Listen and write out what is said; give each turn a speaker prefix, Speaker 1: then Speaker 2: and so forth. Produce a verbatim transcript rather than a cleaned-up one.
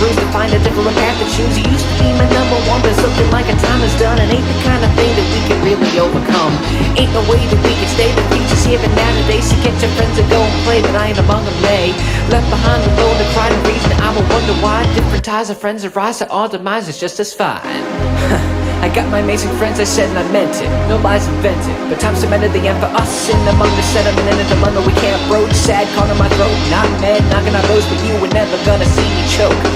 Speaker 1: bruise to find a different path to choose. You used to be my number one, but something like a time is done. It ain't the kind of thing that we can really overcome. Ain't no way that we can stay. The future's here and now today. So get your friends and go and play, but I ain't among them, nay. Left behind alone to cry, the reason I will wonder why different ties of friends arise, so our demise is just as fine. I got my amazing friends, I said and I meant it. No lies invented, but time cemented the end for us. In among the sediment in a dilemma we can't broach. Sad corner my throat, not mad, knocking our bows, but you were never gonna see me choke.